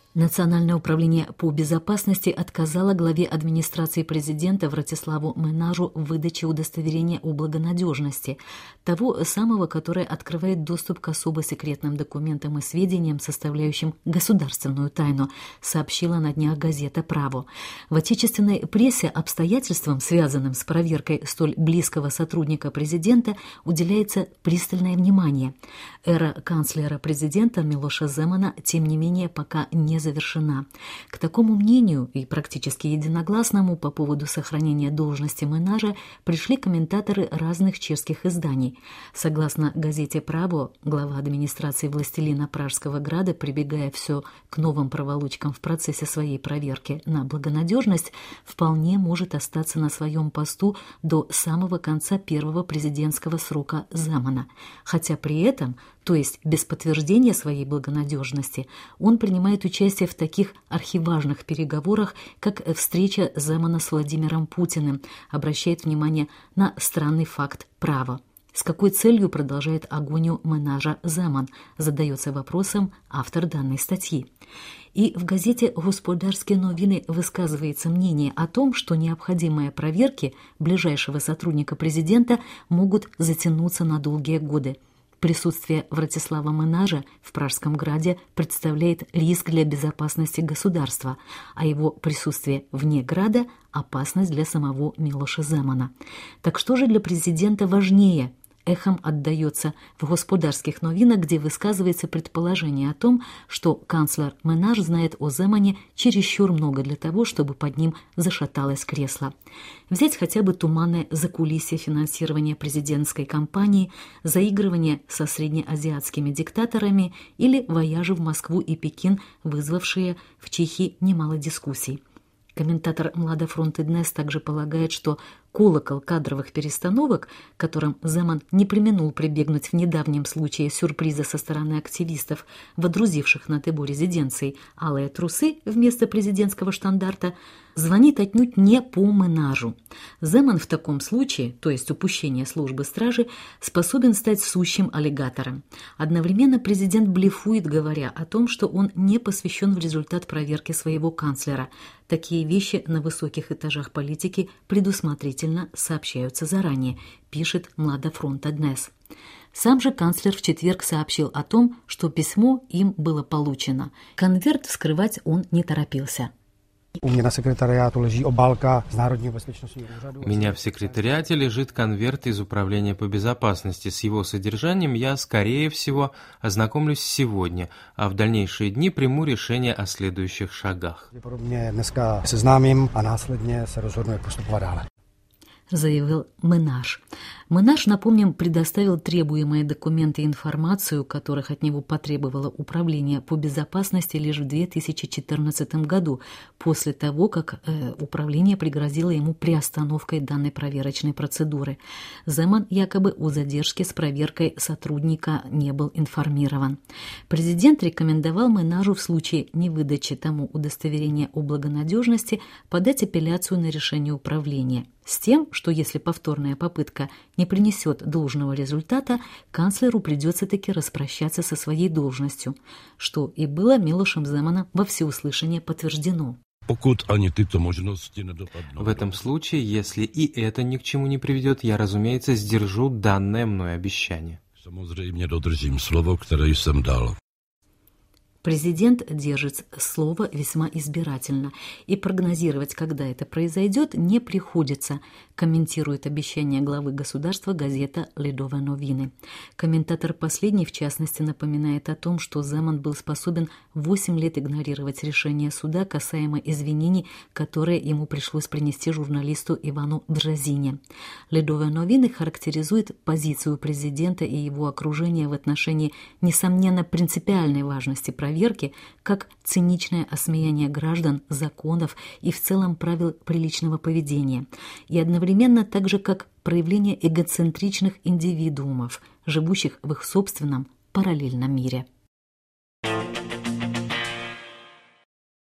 Национальное управление по безопасности отказало главе администрации президента Вратиславу Менажу в выдаче удостоверения о благонадежности, того самого, которое открывает доступ к особо секретным документам и сведениям, составляющим государственную тайну, сообщила на днях газета «Право». В отечественной прессе обстоятельствам, связанным с проверкой столь близкого сотрудника президента, уделяется пристальное внимание. Эра канцлера президента Милоша Земана, тем не менее, пока не завершена. К такому мнению и практически единогласному по поводу сохранения должности Менажа пришли комментаторы разных чешских изданий. Согласно газете «Право», глава администрации властелина Пражского града, прибегая все к новым проволочкам в процессе своей проверки на благонадежность, вполне может остаться на своем посту до самого конца первого президентского срока Земана. Хотя при этом, то есть без подтверждения своей благонадежности, он принимает участие в таких архиважных переговорах, как встреча Земана с Владимиром Путиным, обращает внимание на странный факт «Право». С какой целью продолжает агонию Менажа Земан, задается вопросом автор данной статьи. И в газете «Господарские новины» высказывается мнение о том, что необходимые проверки ближайшего сотрудника президента могут затянуться на долгие годы. Присутствие Вратислава Менажа в Пражском граде представляет риск для безопасности государства, а его присутствие вне града – опасность для самого Милоша Земана. Так что же для президента важнее? Эхом отдается в «Господарских новинах», где высказывается предположение о том, что канцлер Менаж знает о Земане чересчур много для того, чтобы под ним зашаталось кресло. Взять хотя бы туманное закулисье финансирования президентской кампании, заигрывание со среднеазиатскими диктаторами или вояжи в Москву и Пекин, вызвавшие в Чехии немало дискуссий. Комментатор «Млада фронт Днес» также полагает, что колокол кадровых перестановок, которым Земан не преминул прибегнуть в недавнем случае сюрприза со стороны активистов, водрузивших над его резиденцией алые трусы вместо президентского штандарта, звонит отнюдь не по Менажу. Земан в таком случае, то есть упущение службы стражи, способен стать сущим аллигатором. Одновременно президент блефует, говоря о том, что он не посвящен в результат проверки своего канцлера. Такие вещи на высоких этажах политики предусмотрительно сообщаются заранее, пишет «Млада фронт Днес». Сам же канцлер в четверг сообщил о том, что письмо им было получено. Конверт вскрывать он не торопился. У меня в секретариате лежит конверт из Управления по безопасности. С его содержанием я, скорее всего, ознакомлюсь сегодня, а в дальнейшие дни приму решение о следующих шагах. Заявил Менаж. Менаж, напомним, предоставил требуемые документы и информацию, которых от него потребовало Управление по безопасности лишь в 2014 году, после того, как Управление пригрозило ему приостановкой данной проверочной процедуры. Земан якобы о задержке с проверкой сотрудника не был информирован. Президент рекомендовал Менажу в случае невыдачи тому удостоверения о благонадежности подать апелляцию на решение Управления, с тем, что если повторная попытка не принесет должного результата, канцлеру придется таки распрощаться со своей должностью, что и было Милошем Земаном во всеуслышание подтверждено. В этом случае, если и это ни к чему не приведет, я, разумеется, сдержу данное мной обещание. Президент держит слово весьма избирательно, и прогнозировать, когда это произойдет, не приходится, комментирует обещание главы государства газета «Ледовые новины». Комментатор последний, в частности, напоминает о том, что Земан был способен 8 лет игнорировать решение суда касаемо извинений, которые ему пришлось принести журналисту Ивану Бжезине. «Ледовые новины» характеризует позицию президента и его окружения в отношении, несомненно, принципиальной важности проверки как циничное осмеяние граждан, законов и в целом правил приличного поведения, и одновременно также как проявление эгоцентричных индивидуумов, живущих в их собственном параллельном мире.